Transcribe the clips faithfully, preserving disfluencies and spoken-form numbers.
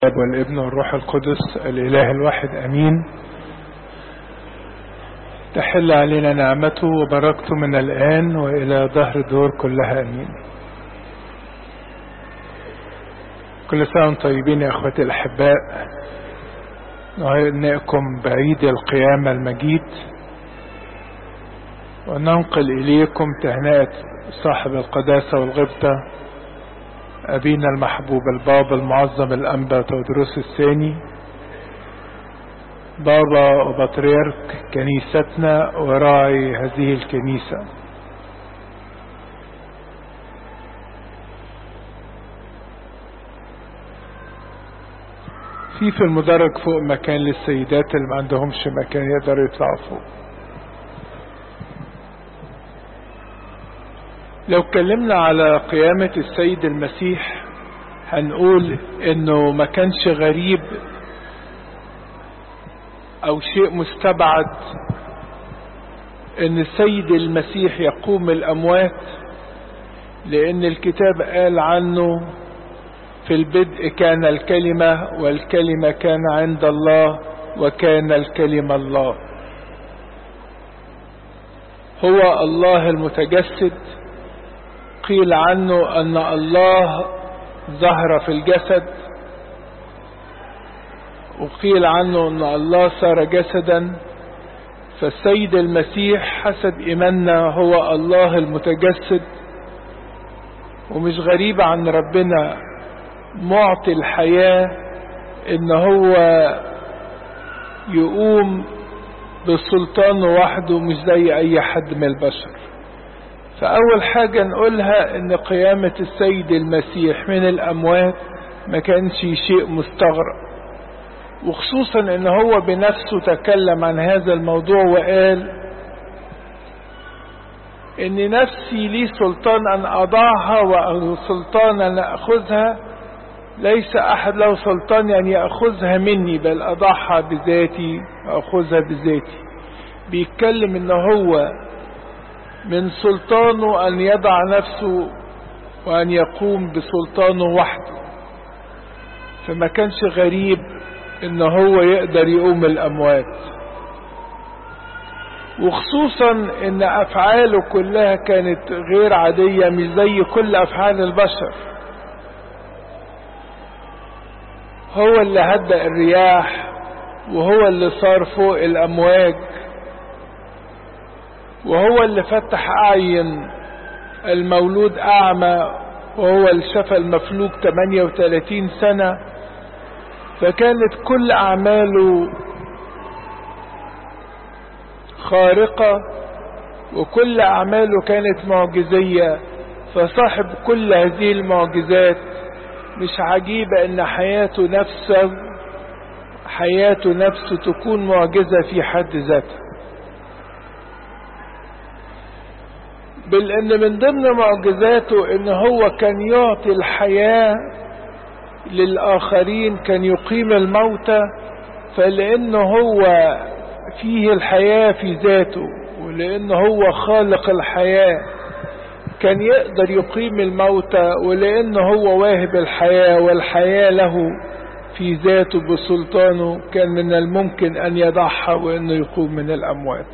الاب والابن والروح القدس الاله الواحد امين. تحل علينا نعمته وبركته من الان والى دهر الدور كلها امين. كل سنه وانتم طيبين يا اخوتي الاحباء. نهنئكم بعيد القيامه المجيد، وننقل اليكم تهنئه صاحب القداسه والغبطه أبينا المحبوب البابا المعظم الأنبا تودروس الثاني، بابا وبطريرك كنيستنا وراعي هذه الكنيسة. في في المدرج فوق مكان للسيدات اللي ما عندهمش مكان يقدروا يطلعوا فوق. لو اتكلمنا على قيامة السيد المسيح هنقول انه ما كانش غريب او شيء مستبعد ان السيد المسيح يقوم الاموات، لان الكتاب قال عنه في البدء كان الكلمة والكلمة كان عند الله وكان الكلمة الله. هو الله المتجسد. قيل عنه أن الله ظهر في الجسد، وقيل عنه أن الله صار جسدا. فالسيد المسيح حسب إيماننا هو الله المتجسد، ومش غريب عن ربنا معطي الحياة إن هو يقوم بسلطانه وحده مش زي أي حد من البشر. فأول حاجة نقولها إن قيامة السيد المسيح من الأموات ما كانش شيء مستغرب، وخصوصا إن هو بنفسه تكلم عن هذا الموضوع وقال إن نفسي لي سلطان أن أضعها وسلطان أن أخذها، ليس أحد له سلطان أن يأخذها مني، بل أضعها بذاتي وأخذها بذاتي. بيتكلم إن هو من سلطانه أن يضع نفسه وأن يقوم بسلطانه وحده، فما كانش غريب إن هو يقدر يقوم الأموات، وخصوصا إن أفعاله كلها كانت غير عادية مش زي كل أفعال البشر. هو اللي هدأ الرياح، وهو اللي صار فوق الأمواج، وهو اللي فتح أعين المولود أعمى، وهو اللي شفى المفلوج ثمانية وثلاثين سنة. فكانت كل أعماله خارقة، وكل أعماله كانت معجزية. فصاحب كل هذه المعجزات مش عجيبة إن حياته نفسه حياته نفسه تكون معجزة في حد ذاتها. بل ان من ضمن معجزاته ان هو كان يعطي الحياة للآخرين، كان يقيم الموتى. فلأنه هو فيه الحياة في ذاته، ولأنه هو خالق الحياة كان يقدر يقيم الموتى، ولأنه هو واهب الحياة والحياة له في ذاته بسلطانه كان من الممكن أن يضحى وأنه يقوم من الأموات.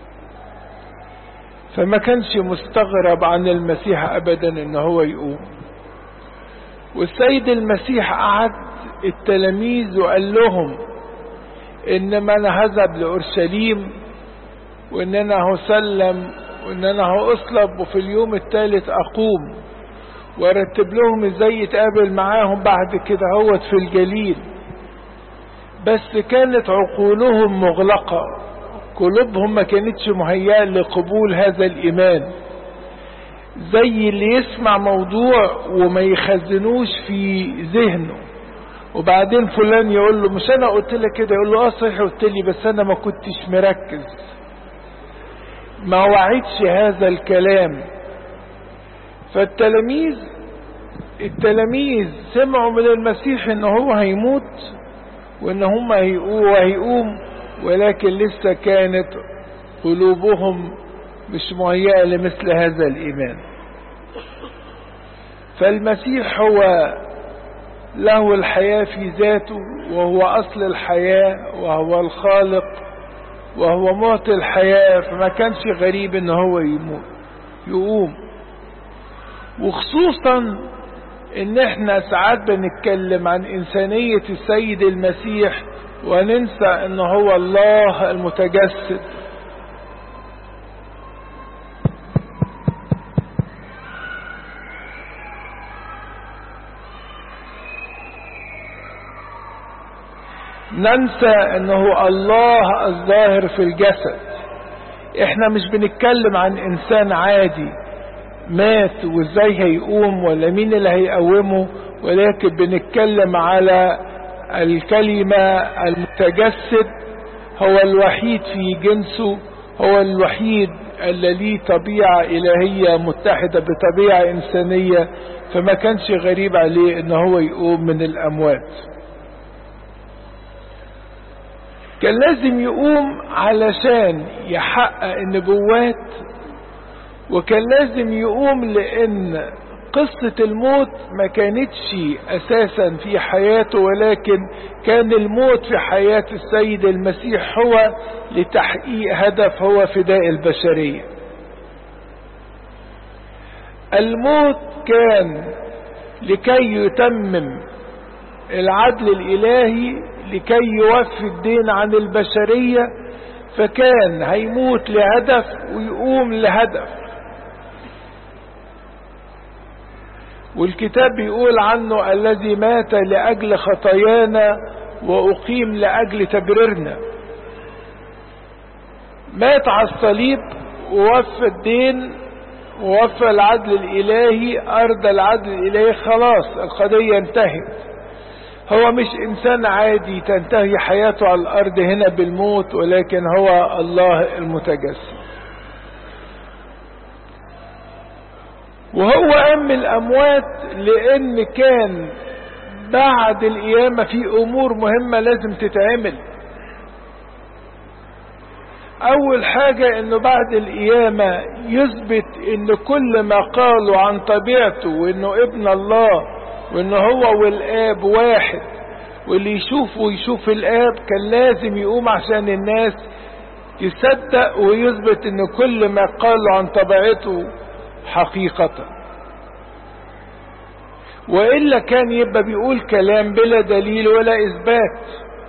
فما كانش مستغرب عن المسيح أبدا إن هو يقوم. والسيد المسيح قعد التلاميذ وقال لهم إنما أنا هذهب لأورشليم، وإن أنا هسلم، وإن أنا هأصلب، وفي اليوم الثالث أقوم. وأرتب لهم إزاي يتقابل معاهم بعد كده هو في الجليل. بس كانت عقولهم مغلقة، قلوبهم ما كانتش مهيئة لقبول هذا الإيمان، زي اللي يسمع موضوع وما يخزنوش في ذهنه، وبعدين فلان يقول له مش أنا قلت لك كده، يقول له آه صحيح قلت لي بس أنا ما كنتش مركز، ما وعدش هذا الكلام. فالتلاميذ التلاميذ سمعوا من المسيح إن هو هيموت وإن هم هيقوم، ولكن لسه كانت قلوبهم مش مهيئة لمثل هذا الإيمان. فالمسيح هو له الحياة في ذاته، وهو أصل الحياة، وهو الخالق، وهو معطي الحياة، فما كانش غريب ان هو يموت يقوم. وخصوصا ان احنا ساعات بنتكلم عن انسانية السيد المسيح وننسى ان هو الله المتجسد. ننسى انه الله الظاهر في الجسد. احنا مش بنتكلم عن انسان عادي مات وازاي هيقوم ولا مين اللي هيقومه، ولكن بنتكلم على الكلمة المتجسد، هو الوحيد في جنسه، هو الوحيد اللي ليه طبيعة إلهية متحدة بطبيعة إنسانية، فما كانش غريب عليه ان هو يقوم من الأموات. كان لازم يقوم علشان يحقق النبوات، وكان لازم يقوم لأن قصة الموت ما كانتش أساسا في حياته، ولكن كان الموت في حياة السيد المسيح هو لتحقيق هدف، هو فداء البشرية. الموت كان لكي يتمم العدل الإلهي، لكي يوفي الدين عن البشرية، فكان هيموت لهدف ويقوم لهدف. والكتاب بيقول عنه الذي مات لأجل خطايانا وأقيم لأجل تبريرنا. مات على الصليب ووفى الدين ووفى العدل الإلهي، أرض العدل الإلهي، خلاص القضية انتهت. هو مش إنسان عادي تنتهي حياته على الأرض هنا بالموت، ولكن هو الله المتجسد. وهو قام من الأموات لأن كان بعد القيامة في أمور مهمة لازم تتعمل. أول حاجة إنه بعد القيامة يثبت إن كل ما قالوا عن طبيعته وإنه ابن الله وإنه هو والآب واحد، واللي يشوفه ويشوف الآب، كان لازم يقوم عشان الناس تصدق ويثبت إن كل ما قالوا عن طبيعته حقيقة. وإلا كان يبقى بيقول كلام بلا دليل ولا إثبات.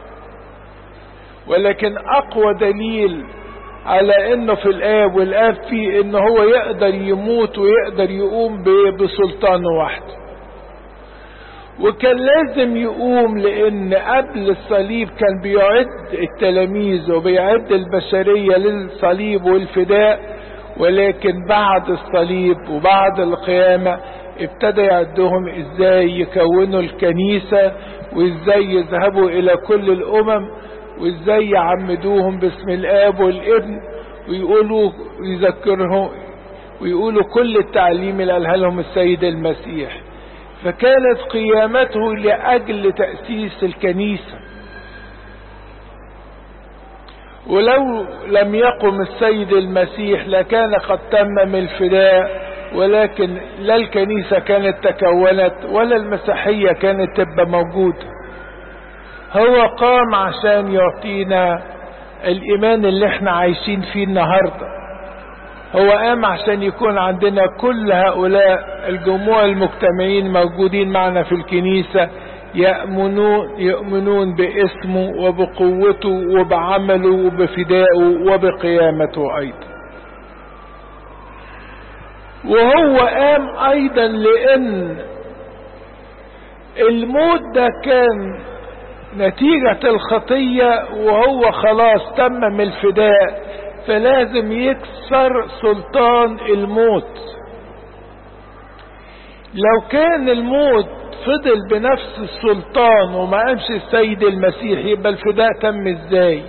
ولكن أقوى دليل على إنه في الآب والآب فيه إنه هو يقدر يموت ويقدر يقوم بسلطانه وحده. وكان لازم يقوم لأن قبل الصليب كان بيعد التلاميذ وبيعد البشرية للصليب والفداء، ولكن بعد الصليب وبعد القيامة ابتدى يعدهم ازاي يكونوا الكنيسة، وازاي يذهبوا الى كل الامم، وازاي يعمدوهم باسم الاب والابن، ويقولوا يذكرهم ويقولوا كل التعليم اللي قالها لهم السيد المسيح. فكانت قيامته لأجل تأسيس الكنيسة. ولو لم يقم السيد المسيح لكان قد تمم الفداء، ولكن لا الكنيسة كانت تكونت ولا المسيحية كانت تبقى موجودة. هو قام عشان يعطينا الإيمان اللي احنا عايشين فيه النهاردة. هو قام عشان يكون عندنا كل هؤلاء الجموع المجتمعين موجودين معنا في الكنيسة يؤمنون, يؤمنون باسمه وبقوته وبعمله وبفدائه وبقيامته أيضا. وهو قام أيضا لأن الموت ده كان نتيجة الخطية، وهو خلاص تمم الفداء، فلازم يكسر سلطان الموت. لو كان الموت فضل بنفس السلطان وما قامش السيد المسيح، يبقى الفداء تم ازاي؟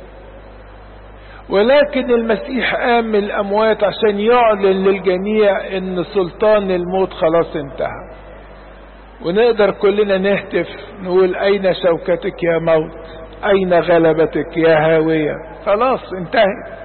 ولكن المسيح قام من الأموات عشان يعلن للجميع ان سلطان الموت خلاص انتهى. ونقدر كلنا نهتف نقول اين شوكتك يا موت، اين غلبتك يا هاوية، خلاص انتهت.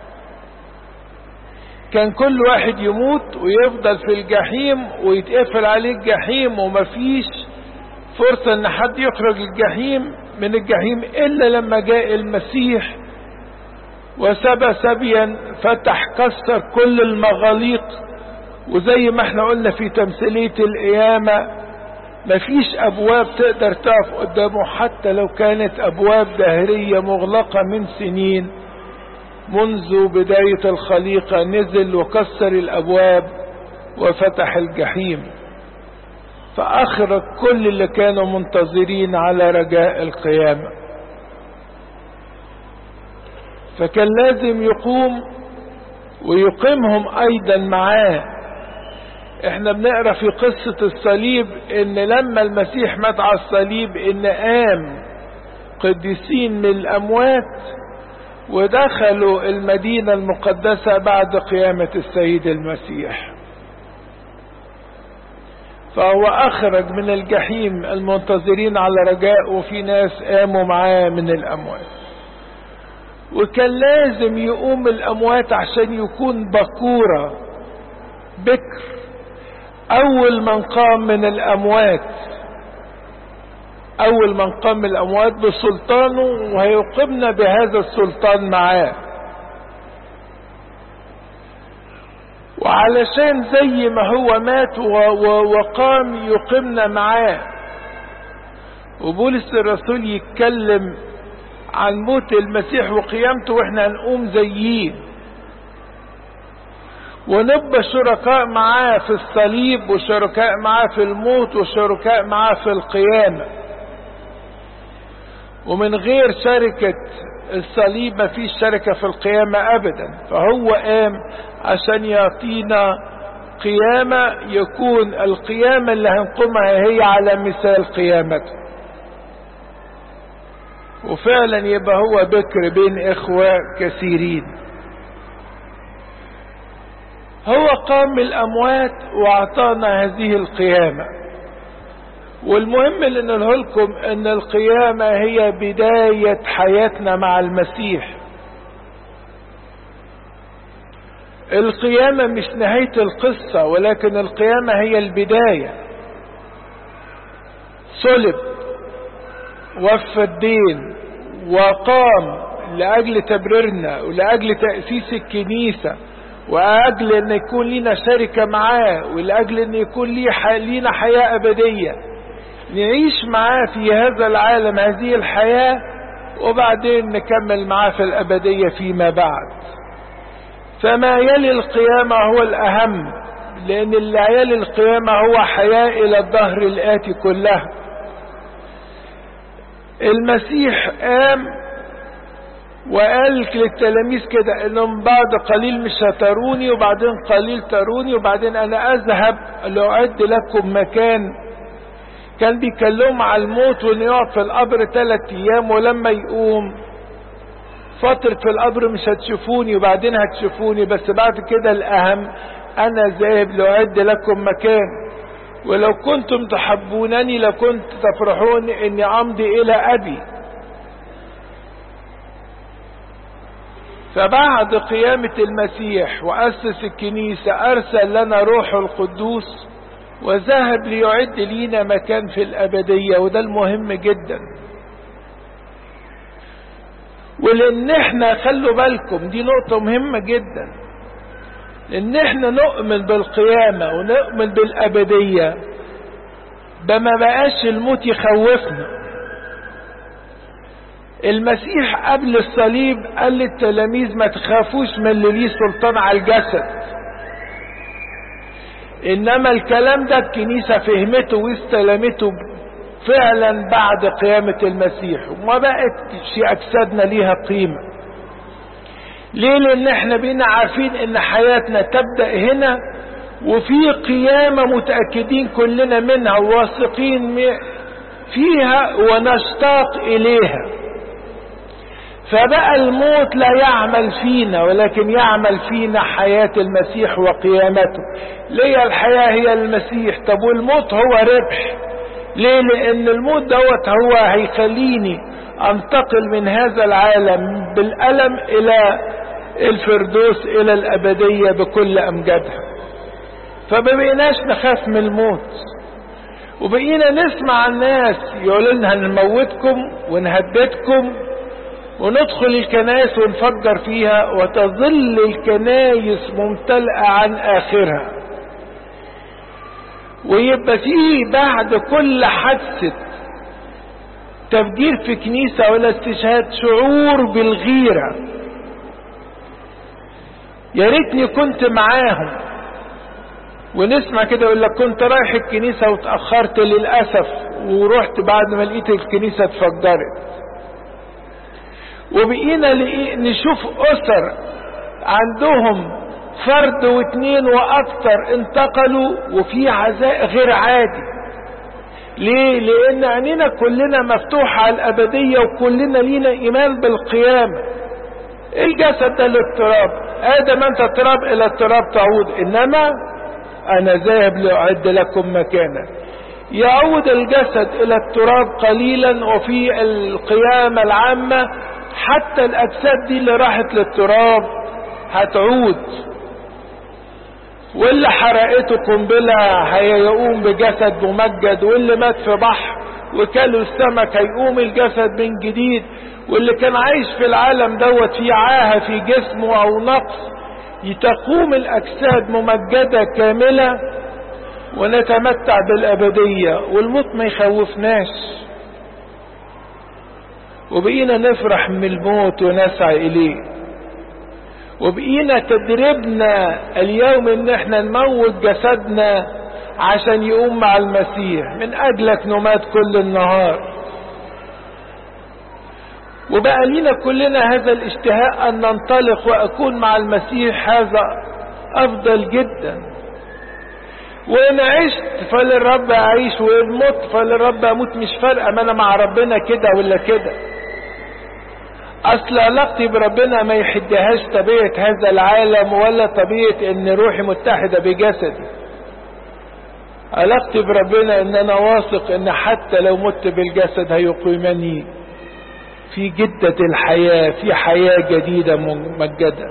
كان كل واحد يموت ويفضل في الجحيم ويتقفل عليه الجحيم ومفيش فرصة ان حد يخرج الجحيم من الجحيم الا لما جاء المسيح وسبى سبيا، فتح كسر كل المغاليق. وزي ما احنا قلنا في تمثيلية القيامة، مفيش ابواب تقدر تقف قدامه حتى لو كانت ابواب دهرية مغلقة من سنين. منذ بداية الخليقة نزل وكسر الابواب وفتح الجحيم، فاخرج كل اللي كانوا منتظرين على رجاء القيامة. فكان لازم يقوم ويقيمهم ايضا معاه. احنا بنقرأ في قصة الصليب ان لما المسيح مات على الصليب ان قام قديسين من الاموات ودخلوا المدينة المقدسة بعد قيامة السيد المسيح. فهو اخرج من الجحيم المنتظرين على رجاء، وفي ناس قاموا معاه من الاموات. وكان لازم يقوم الاموات عشان يكون بكورة بكر، اول من قام من الاموات، اول من قام من الاموات بسلطانه، وهيقيمنا بهذا السلطان معاه. وعلشان زي ما هو مات وقام يقيمنا معاه. وبولس الرسول يتكلم عن موت المسيح وقيامته، واحنا هنقوم زيه ونبقى شركاء معاه في الصليب، وشركاء معاه في الموت، وشركاء معاه في القيامة. ومن غير شركة الصليب ما فيش شركة في القيامة ابدا. فهو قام عشان يعطينا قيامة، يكون القيامة اللي هنقومها هي على مثال قيامته. وفعلا يبقى هو بكر بين اخوة كثيرين. هو قام من الاموات واعطانا هذه القيامة. والمهم اللي نقوله لكم ان القيامة هي بداية حياتنا مع المسيح. القيامة مش نهاية القصة، ولكن القيامة هي البداية. صلب، وفى الدين، وقام لأجل تبريرنا ولأجل تأسيس الكنيسة، وأجل أن يكون لنا شركة معاه، ولأجل أن يكون لنا حياة أبدية نعيش معاه في هذا العالم هذه الحياة، وبعدين نكمل معاه في الأبدية فيما بعد. فما يلي القيامة هو الأهم، لأن اللي يلي القيامة هو حياة إلى الدهر الآتي كلها. المسيح قام وقال للتلاميذ كده انهم بعد قليل مش هتروني، وبعدين قليل تروني، وبعدين انا اذهب لاعد لكم مكان. كان بيكلمهم على الموت وانه يقعد في القبر ثلاث ايام، ولما يقوم فترة في القبر مش هتشوفوني، وبعدين هتشوفوني، بس بعد كده الاهم انا ذاهب لاعد لكم مكان. ولو كنتم تحبونني لكنت تفرحون اني امضي الى ابي. فبعد قيامة المسيح وأسس الكنيسة أرسل لنا روح القدوس وذهب ليعد لينا مكان في الأبدية، وده المهم جدا. ولأن احنا خلوا بالكم دي نقطة مهمة جدا، لأن احنا نؤمن بالقيامة ونؤمن بالأبدية، بما بقاش الموت يخوفنا. المسيح قبل الصليب قال للتلاميذ ما تخافوش من اللي ليه سلطان على الجسد، انما الكلام ده الكنيسة فهمته واستلمته فعلا بعد قيامة المسيح، وما بقت شيء اجسادنا ليها قيمة. ليه؟ لان احنا بقينا عارفين ان حياتنا تبدأ هنا، وفي قيامة متأكدين كلنا منها وواثقين فيها ونشتاق اليها. فبقى الموت لا يعمل فينا، ولكن يعمل فينا حياة المسيح وقيامته. ليه الحياة هي المسيح؟ طب والموت هو ربح. ليه؟ لان الموت دوت هو هيخليني انتقل من هذا العالم بالألم الى الفردوس، الى الابدية بكل امجادها. فما بقيناش نخاف من الموت. وبقينا نسمع الناس يقولوا لنا هنموتكم ونهددكم، وندخل الكنائس ونفجر فيها، وتظل الكنائس ممتلئة عن آخرها. ويبقى فيه بعد كل حادثة تفجير في كنيسة ولا استشهاد شعور بالغيرة. يا ريتني كنت معاهم. ونسمع كده يقول لك كنت رايح الكنيسة وتأخرت للأسف، ورحت بعد ما لقيت الكنيسة اتفجرت. وبقينا نشوف أسر عندهم فرد واثنين واكتر انتقلوا وفي عزاء غير عادي. ليه؟ لان عينينا كلنا مفتوحة على الابدية، وكلنا لينا ايمان بالقيامة. الجسد ده للتراب، ادم انت تراب الى التراب تعود، انما انا ذاهب لاعد لكم مكانا. يعود الجسد الى التراب قليلا، وفي القيامة العامة حتى الاجساد دي اللي راحت للتراب هتعود. واللي حرقته قنبلة هيقوم بجسد ممجد، واللي مات في بحر وكلوا السمك هيقوم الجسد من جديد، واللي كان عايش في العالم دوت في عاهة في جسمه او نقص تقوم الاجساد ممجدة كاملة، ونتمتع بالابدية، والموت ما يخوفناش. وبقينا نفرح من الموت ونسعى اليه. وبقينا تدريبنا اليوم ان احنا نموت جسدنا عشان يقوم مع المسيح. من اجلك نمات كل النهار. وبقى لينا كلنا هذا الاشتهاء ان ننطلق واكون مع المسيح، هذا افضل جدا. وان عشت فللرب اعيش، وان مت فللرب اموت. مش فارقه ما انا مع ربنا كده ولا كده. اصل علاقتي بربنا ما يحدهاش طبيعة هذا العالم، ولا طبيعة ان روحي متحدة بجسدي. علاقتي بربنا ان انا واثق ان حتى لو مت بالجسد هيقيمني في جدة الحياة، في حياة جديدة ممجدة.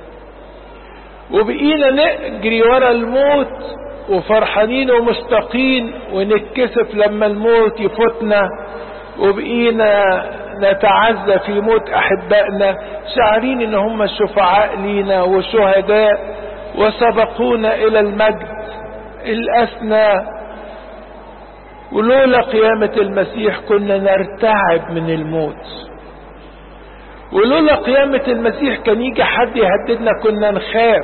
وبقينا نجري ورا الموت وفرحانين ومشتاقين، ونتكسف لما الموت يفوتنا. وبقينا نتعزى في موت احبائنا، شاعرين ان هم الشفعاء لينا وشهداء وسبقونا الى المجد الاسنى. ولولا قيامة المسيح كنا نرتعب من الموت. ولولا قيامة المسيح كان يجي حد يهددنا كنا نخاف.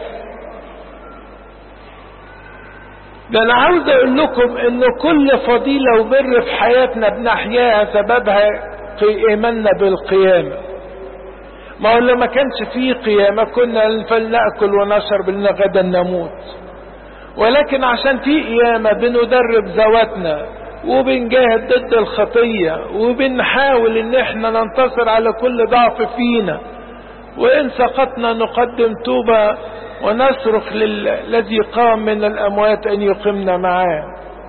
ده انا عاوز اقول لكم ان كل فضيلة وبر في حياتنا بنحياها سببها ايماننا بالقيامة. ما هو لما كانش فيه قيامة كنا فلنأكل ونشرب لنا غدا نموت. ولكن عشان فيه قيامة بندرب ذواتنا وبنجاهد ضد الخطية، وبنحاول ان احنا ننتصر على كل ضعف فينا. وان سقطنا نقدم توبة ونصرخ للذي قام من الاموات ان يقيمنا معاه.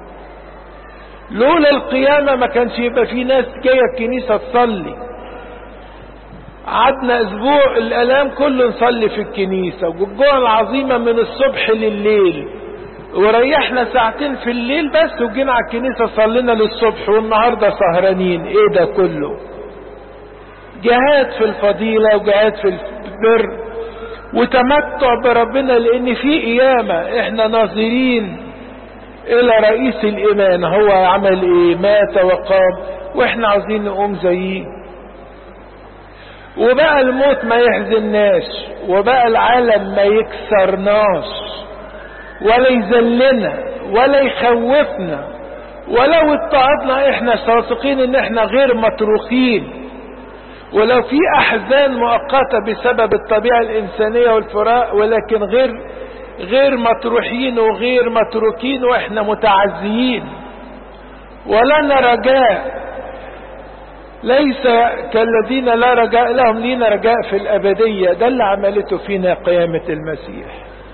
لولا القيامة ما كانش يبقى في ناس جاية الكنيسة تصلي. قعدنا اسبوع الالام كله نصلي في الكنيسة، والجوع العظيمة من الصبح لليل، وريحنا ساعتين في الليل بس وجينا على الكنيسة صلينا للصبح، والنهاردة سهرانين. ايه ده كله؟ جهاد في الفضيلة وجهاد في البر وتمتع بربنا، لان في قيامة. احنا ناظرين الى رئيس الايمان، هو عمل ايه؟ مات وقام، واحنا عاوزين نقوم زيه. وبقى الموت ما يحزنناش، وبقى العالم ما يكسرناش ولا يذلنا ولا يخوفنا. ولو اضطهدنا احنا واثقين ان احنا غير متروكين. ولو في احزان مؤقتة بسبب الطبيعة الانسانية والفراق، ولكن غير غير مطروحين وغير متروكين، واحنا متعزيين ولنا رجاء. ليس كالذين لا رجاء لهم، لينا رجاء في الابدية. ده اللي عملته فينا قيامة المسيح.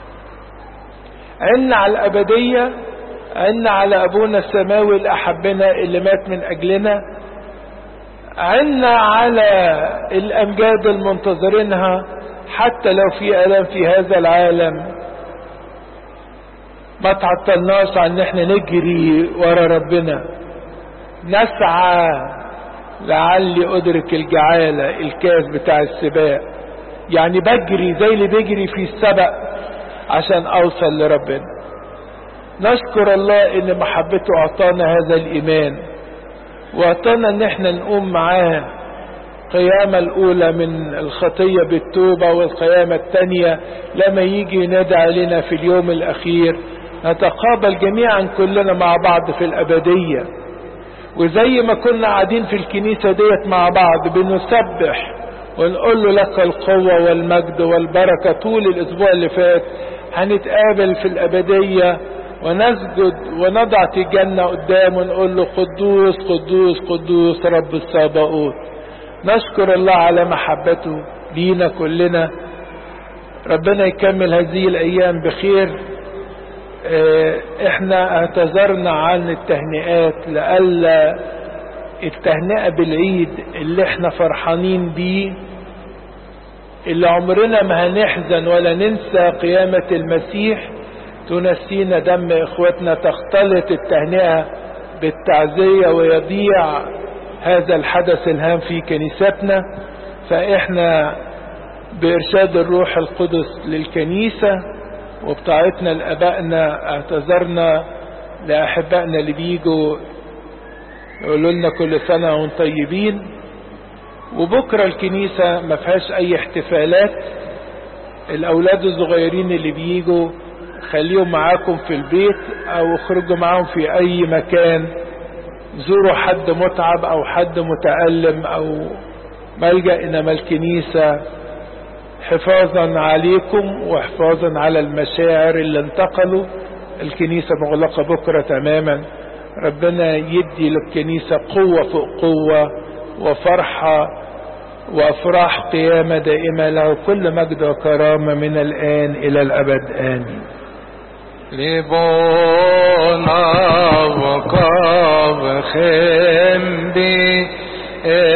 عنا على الابدية، عنا على ابونا السماوي اللي احبنا اللي مات من اجلنا، عنا على الامجاد المنتظرينها حتى لو في الام في هذا العالم. ما تعطلناش عن ان احنا نجري ورا ربنا، نسعى لعلي ادرك الجعالة، الكاس بتاع السباق. يعني بجري زي اللي بيجري في السبق عشان اوصل لربنا. نشكر الله ان محبته اعطانا هذا الايمان، واعطانا ان احنا نقوم معاه القيامة الاولى من الخطية بالتوبة، والقيامة الثانية لما يجي ينادي علينا في اليوم الاخير نتقابل جميعا كلنا مع بعض في الابدية. وزي ما كنا قاعدين في الكنيسة ديت مع بعض بنسبح ونقول له لك القوة والمجد والبركة طول الاسبوع اللي فات، هنتقابل في الابدية ونسجد ونضع الجنة قدامه ونقول له قدوس قدوس قدوس رب الصباؤوت. نشكر الله على محبته لينا كلنا. ربنا يكمل هذه الايام بخير. اه احنا اعتذرنا عن التهنئات لألا التهنئة بالعيد اللي احنا فرحانين بيه، اللي عمرنا ما هنحزن ولا ننسى قيامة المسيح، تنسينا دم اخوتنا، تختلط التهنئة بالتعزية ويضيع هذا الحدث الهام في كنيستنا. فاحنا بارشاد الروح القدس للكنيسة وبطاعتنا لابائنا اعتذرنا لاحبائنا اللي بيجوا يقولوا لنا كل سنة وانتم طيبين. وبكرة الكنيسة ما فيهاش اي احتفالات. الاولاد الصغيرين اللي بيجوا خليهم معاكم في البيت او اخرجوا معاهم في اي مكان، زوروا حد متعب او حد متألم او ملجأ، انما الكنيسة حفاظا عليكم وحفاظا على المشاعر اللي انتقلوا. الكنيسة مغلقة بكرة تماما. ربنا يدي للكنيسة قوة فوق قوة وفرحة وافراح قيامة دائمة، له كل مجد وكرامة من الآن إلى الأبد آمين. لبونا وقاب خيم بي